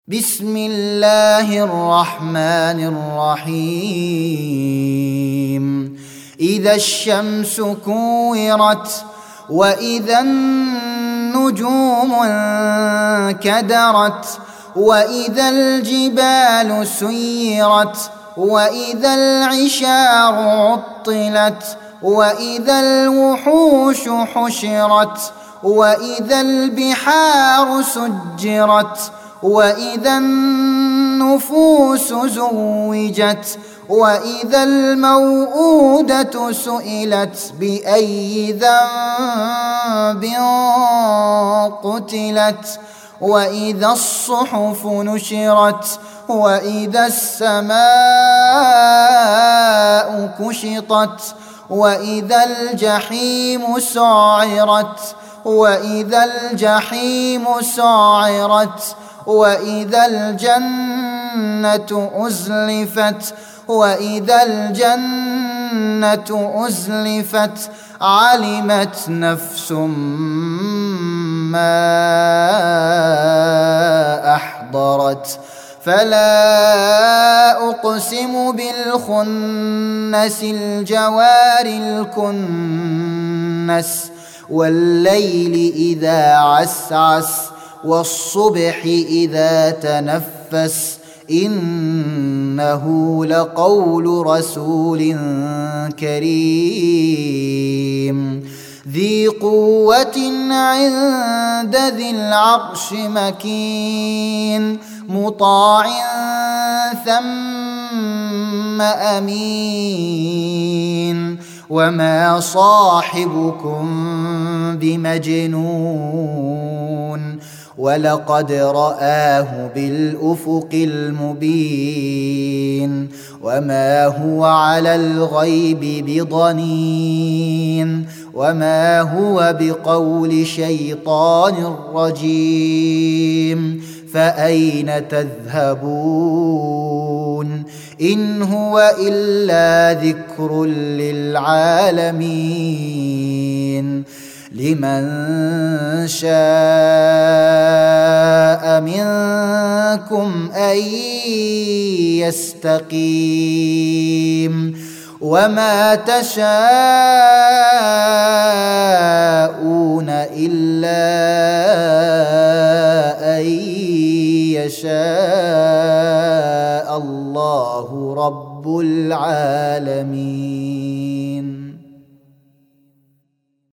بسم الله الرحمن الرحيم. إذا الشمس كورت وإذا النجوم انكدرت وإذا الجبال سيرت وإذا العشار عطلت وإذا الوحوش حشرت وإذا البحار سجرت وإذا النفوس زوجت وإذا الموءودة سئلت بأي ذنب قتلت وإذا الصحف نشرت وإذا السماء كشطت وإذا الجحيم سعرت وإذا الجحيم سعرت وإذا الجنة أزلفت وإذا الجنة أزلفت علمت نفس ما أحضرت فلا أقسم بالخنس الجوار الكنس والليل إذا عسعس والصبح إذا تنفس إنه لقول رسول كريم ذي قوة عند ذي العرش مكين مطاع ثم أمين وما صاحبكم بمجنون ولقد رآه بالأفق المبين وما هو على الغيب بضنين وما هو بقول شيطان رجيم فأين تذهبون إن هو إلا ذكر للعالمين لمن شاء منكم أن يستقيم وما تشاءون إلا أن يشاء الله رب العالمين.